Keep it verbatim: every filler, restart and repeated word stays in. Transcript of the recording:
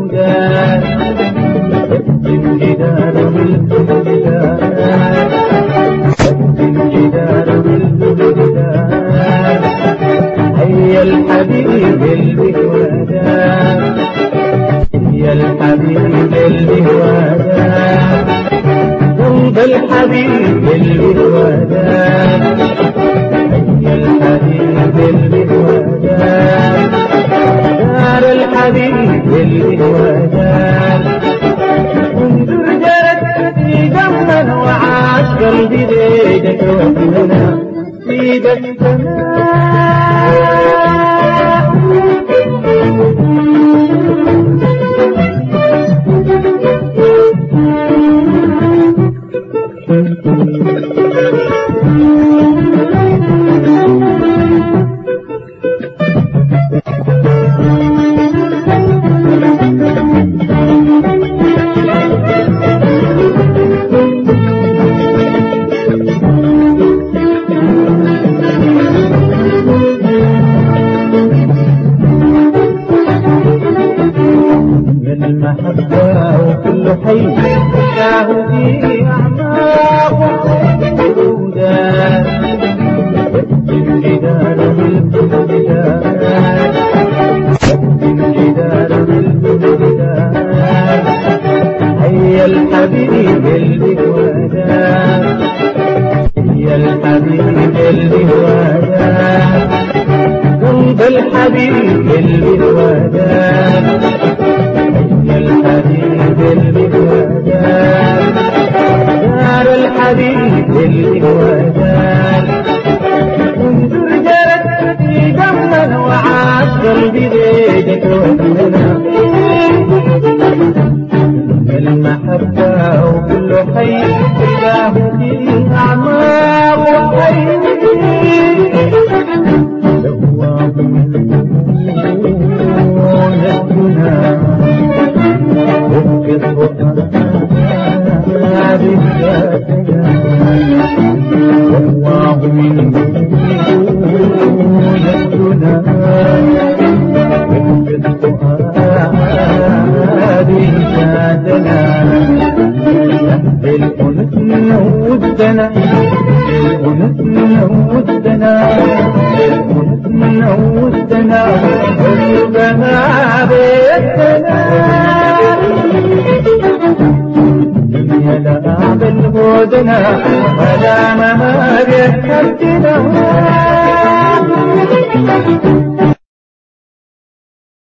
الوداد قدم جدار بالوداد قدم جدار بالوداد هيا الحبيب اللي وداد هيا الحبيب اللي وداد قلب الحبيب اللي وداد هيا الحبيب اللي وداد دار الحبيب اللي وداد انظر جلستي جملا وعاش قلبي ليدك وكلنا سيدك المحبة وكل حي شاهدي أعماق الوداد قدم جدار بالوداد قدم جدار بالوداد هيا الحبيب اللي وداد هيا الحبيب اللي وداد قلب الحبيب اللي وداد الحبيب اللي وداد دار الحبيب اللي وداد انظر جلستي جملا وعاش قلبي ليدك وكلنا المحبة وكل حي شاهدي أعماق حي دواب من الدنيا والله من دوننا بالفؤاد زادنا بالأنس نودنا بالأنس نودنا بالأنس نودنا قلبنا بيتنا يا لعب الهدنا ولا ما بيحبنا